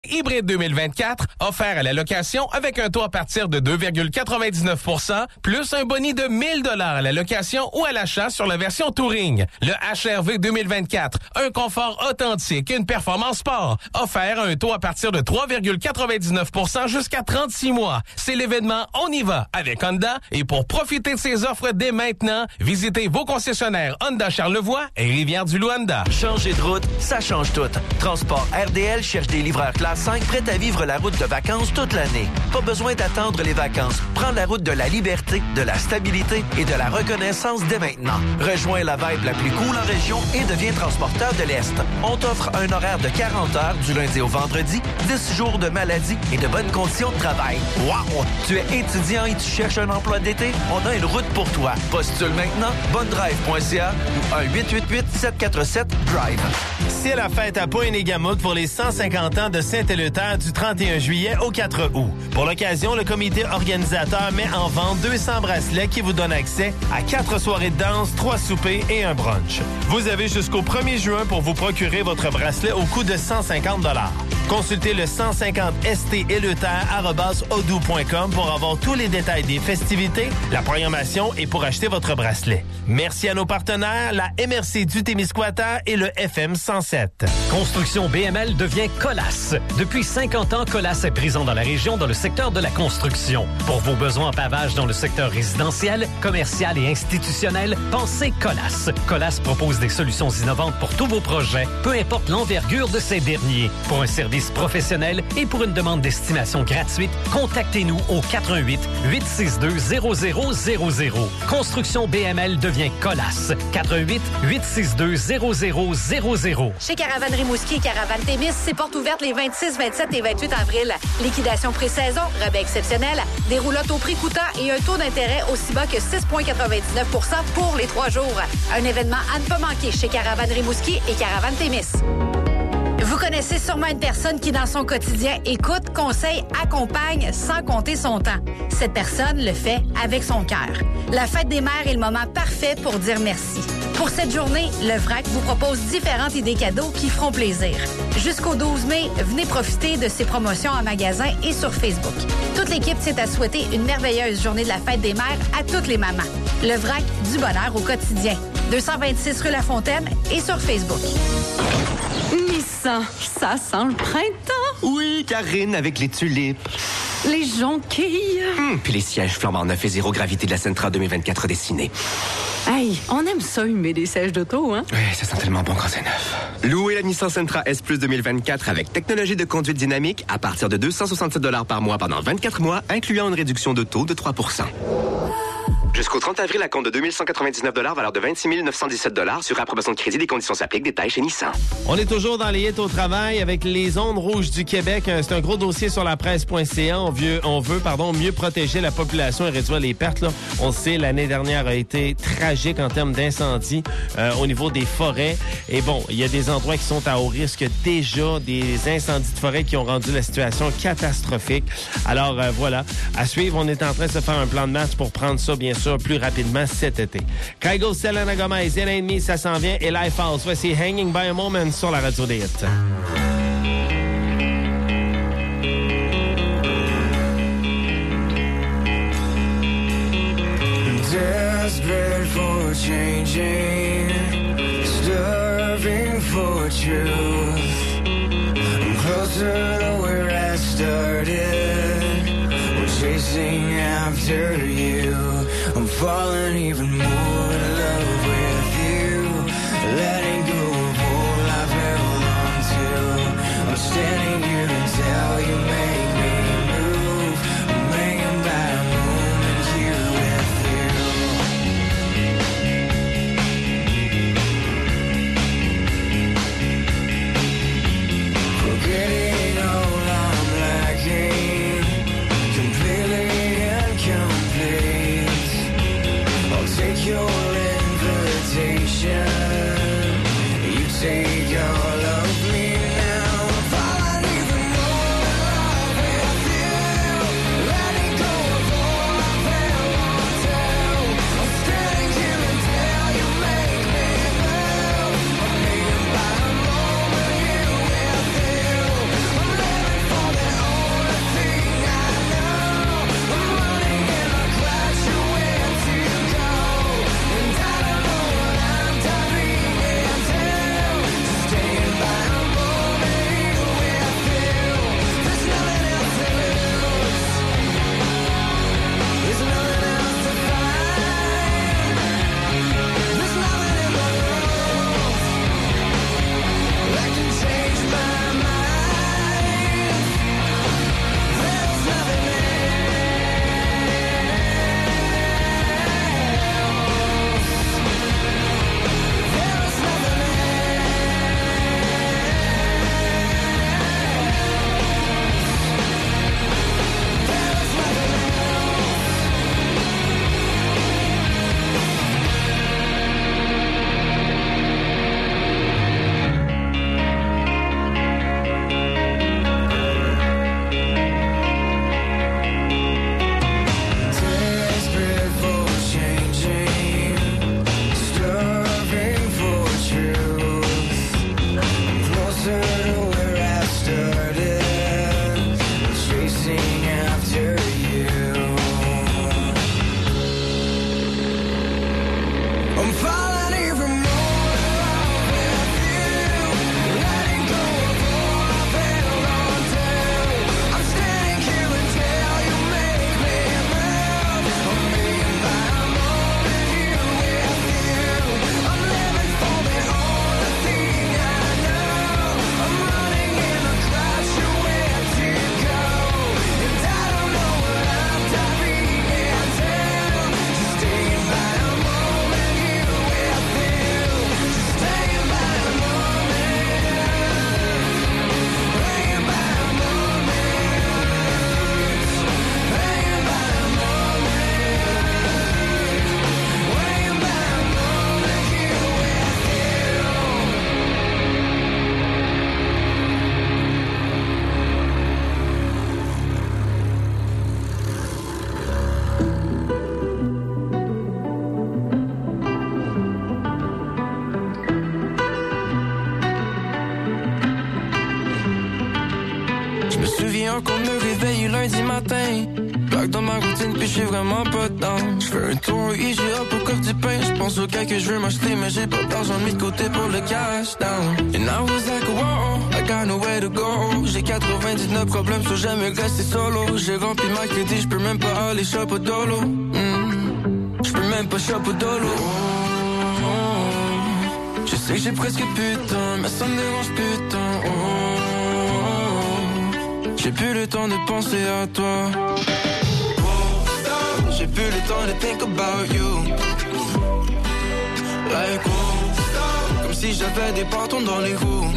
hybride 2024, offert à la location avec un taux à partir de 2,99 % plus un boni de 1 000 $ à la location ou à l'achat sur la version Touring. Le HR-V 2024, un confort authentique et une performance sport, offert à un taux à partir de 3,99 % jusqu'à 36 mois. C'est l'événement On y va avec Honda et pour profiter de ces offres dès maintenant, visitez vos concessionnaires Honda Charlevoix et Rivière-du-Loup Honda. Changer de route, ça change tout. Transport RDL cherche des livreurs classe 5 prêts à vivre la route de vacances toute l'année. Pas besoin d'attendre les vacances. Prends la route de la liberté, de la stabilité et de la reconnaissance dès maintenant. Rejoins la vibe la plus cool en région et deviens transporteur de l'Est. On t'offre un horaire de 40 heures du lundi au vendredi, 10 jours de maladie et de bonnes conditions de travail. Wow! Tu es étudiant et tu cherches un emploi d'été? On a une route pour toi. Postule maintenant, bonnedrive.ca ou 1-888-747-DRIVE. C'est la fête à Pointe-et-Gamut pour les 150 ans de Saint-Éleuthère du 31 juillet au 4 août. Pour l'occasion, le comité organisateur met en vente 200 bracelets qui vous donnent accès à 4 soirées de danse, 3 soupers et un brunch. Vous avez jusqu'au 1er juin pour vous procurer votre bracelet au coût de 150 $. Consultez le 150steleuther@odoo.com pour avoir tous les détails des festivités, la programmation et pour acheter votre bracelet. Merci à nos partenaires, la MRC du Témiscouata et le FM 107. Construction BML devient Colas. Depuis 50 ans, Colas est présent dans la région dans le secteur de la construction. Pour vos besoins en pavage dans le secteur résidentiel, commercial et institutionnel, pensez Colas. Colas propose des solutions innovantes pour tous vos projets, peu importe l'envergure de ces derniers. Pour un service professionnel et pour une demande d'estimation gratuite, contactez-nous au 88 862 0000. Construction BML devient Colas. 88 862 0000. Chez Caravane Rimouski et Caravane Témis, c'est portes ouvertes les 26, 27 et 28 avril. Liquidation pré-saison, rabais exceptionnel, des roulottes au prix coûtant et un taux d'intérêt aussi bas que 6,99 % pour les 3 jours. Un événement à ne pas manquer chez Caravane Rimouski et Caravane Témis. Vous connaissez sûrement une personne qui, dans son quotidien, écoute, conseille, accompagne sans compter son temps. Cette personne le fait avec son cœur. La fête des mères est le moment parfait pour dire merci. Pour cette journée, le VRAC vous propose différentes idées cadeaux qui feront plaisir. Jusqu'au 12 mai, venez profiter de ces promotions en magasin et sur Facebook. Toute l'équipe tient à souhaiter une merveilleuse journée de la fête des mères à toutes les mamans. Le VRAC, du bonheur au quotidien. 226 rue La Fontaine et sur Facebook. Nissan, ça sent le printemps. Oui, Karine, avec les tulipes. Les jonquilles. Puis les sièges flambant neufs et zéro gravité de la Sentra 2024 dessinée. Hey, on aime ça, humer des sièges d'auto, hein? Oui, ça sent tellement bon quand c'est neuf. Louez la Nissan Sentra S Plus 2024 avec technologie de conduite dynamique à partir de 267 $ par mois pendant 24 mois, incluant une réduction de taux de 3 %. Jusqu'au 30 avril, à compte de 2 199 $, valeur de 26 917 $ sur approbation de crédit. Des conditions s'appliquent. Détails chez Nissan. On est toujours dans les hits au travail avec les ondes rouges du Québec. C'est un gros dossier sur la presse.ca. On veut mieux protéger la population et réduire les pertes. Là. On le sait, l'année dernière a été tragique en termes d'incendie au niveau des forêts. Et bon, il y a des endroits qui sont à haut risque déjà, des incendies de forêt qui ont rendu la situation catastrophique. Alors voilà, à suivre, on est en train de se faire un plan de match pour prendre ça, bien sûr, plus rapidement cet été. Kygo, Selena Gomez, It Ain't Me, ça s'en vient. Et Lifehouse, voici Hanging by a Moment sur la radio des hits. Desperate for changing, starving for truth. I'm closer to where I started. I'm chasing after you. I'm falling even more in love with you. Letting go of all I've held on to. I'm standing here until you make me move. I'm hanging by a moment here with you. Forgetting all I'm lacking, completely incomplete. I'll take your Je me souviens encore me réveiller lundi matin. Blague dans ma routine, puis j'suis vraiment pas dedans. J'fais un tour IGA pour coffre du pain. J'pense au gars que je veux m'acheter, mais j'ai pas d'argent mis de côté pour le cash down. And I was like, wow, I got nowhere to go. J'ai 99 problèmes, so jamais rester solo. J'ai rempli ma crédit, j'peux même pas aller shop au dolo. J'peux même pas shop au dolo. Je sais que j'ai presque plus de temps, mais ça me dérange plus de temps. J'ai plus le temps de penser à toi. J'ai plus le temps de think about you. Like comme si j'avais des bâtons dans les roues.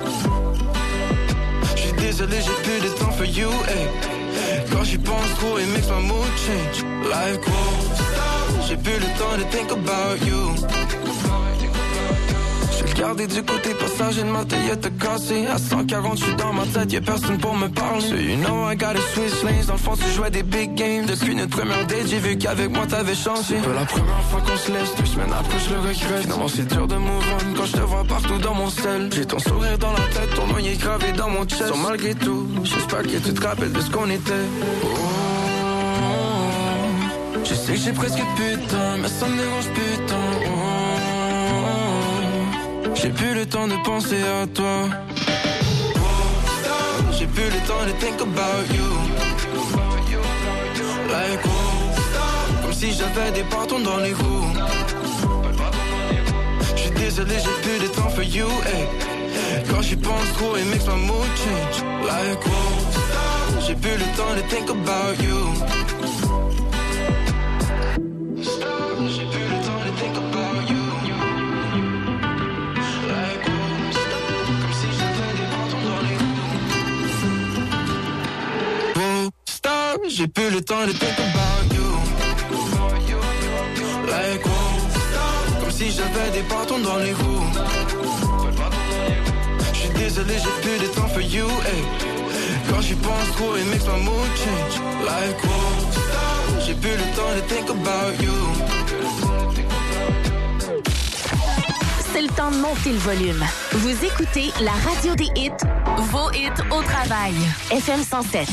J'suis désolé, j'ai plus de temps for you, hey. Quand j'y pense trop, it makes my mood change. Like j'ai plus le temps de think about you. Regardez du côté passager de ma Toyota cassée. À 140, j'suis dans ma tête, y'a personne pour me parler. So you know I got a Swiss lanes. Dans le fond, tu jouais des big games. Depuis notre première date, j'ai vu qu'avec moi t'avais changé. C'est pas la première fois qu'on se laisse. 2 semaines après, je le regrette. Finalement, c'est dur de move on quand je te vois partout dans mon sel. J'ai ton sourire dans la tête, ton nom est gravé dans mon chest. So malgré tout, j'espère que tu te rappelles de ce qu'on était. Je sais que j'ai presque plus de temps, mais ça me dérange plus de temps. J'ai plus le temps de penser à toi. J'ai plus le temps de think about you. Like comme si j'avais des bâtons dans les roues. J'suis désolé, j'ai plus de temps for you, hey. Quand j'y pense trop, it makes my mood change. Like j'ai plus le temps de think about you. J'ai plus le temps de think about you. J'ai plus le temps de think about you. Like comme si j'avais des bâtons dans les roues. J'suis désolé, j'ai plus de temps for you, hey. Quand j'y pense trop, it makes my mood change. Like j'ai plus le temps de think about you. C'est le temps de monter le volume. Vous écoutez la radio des hits, vos hits au travail. FM 107.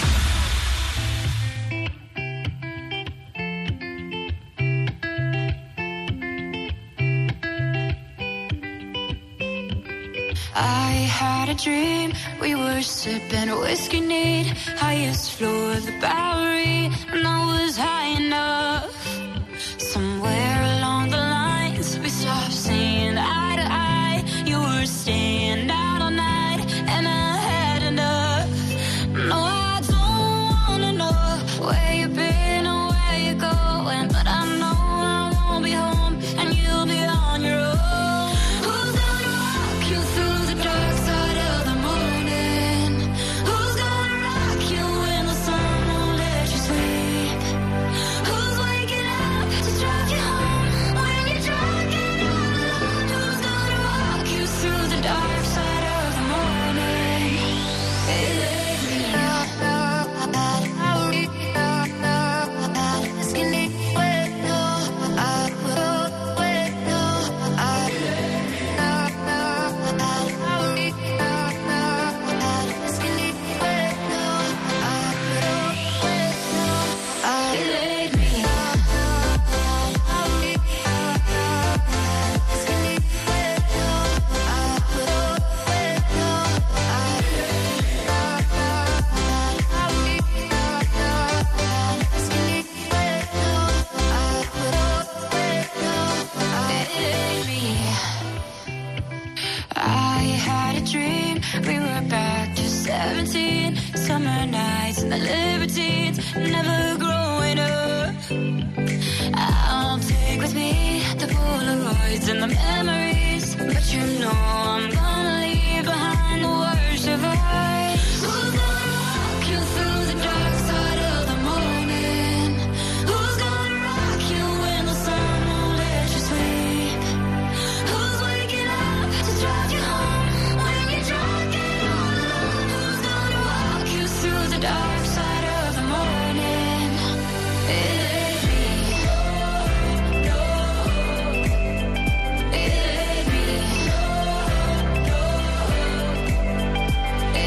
I had a dream, we were sipping whiskey neat, highest floor of the Bowery, and I was high enough. Somewhere along the lines, we stopped seeing eye to eye. You were staying out all night, and I had enough. No, I don't wanna know where you've been or where you're going, but I know I won't be home, and you'll be on your own. Who's gonna walk you through the dark side of the morning? Who's gonna rock you when the sun won't let you sleep? Who's waking up to drive you home when you're drunk and all alone? Who's gonna walk you through the dark side of the morning? I had a dream, we were back to 17, summer nights and the libertines, never growing up. I'll take with me the Polaroids and the memories, but you know I'm gonna leave behind the worst of us. Who's gonna walk you through the dark side of the morning? Who's gonna rock you when the sun won't let you sleep? Who's waking up to drive you home when you're drunk and all alone? Who's gonna walk you through the dark side of the morning? It ain't me. It ain't me.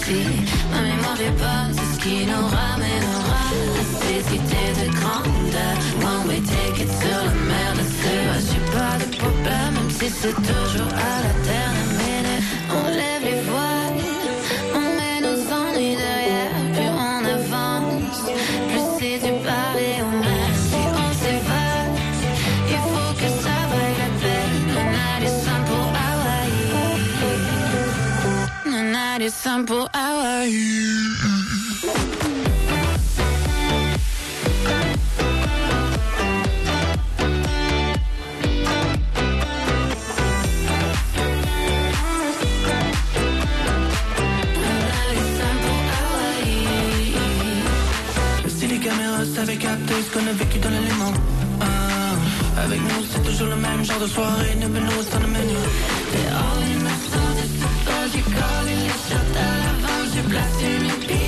si ma mémoire est bonne, c'est ce qui nous ramènera à ces cités de grandeur. One way ticket sur la mer de Suez. J'ai pas de problème, même si c'est toujours à la dernière minute. On lève les voiles, on met nos ennuis derrière, puis on avance. Plus c'est du pavé au mer. Si on s'évade, il faut que ça vaille la peine. No night is some pour Hawaii. No night is some pour Hawaii. Avait capté ce qu'on a vécu dans l'élément. Avec nous c'est toujours le même genre de soirée. Never know what's on the menu. T'es all in my soul, c'est pas du corps. Les shots à l'avance, j'ai placé mes pieds.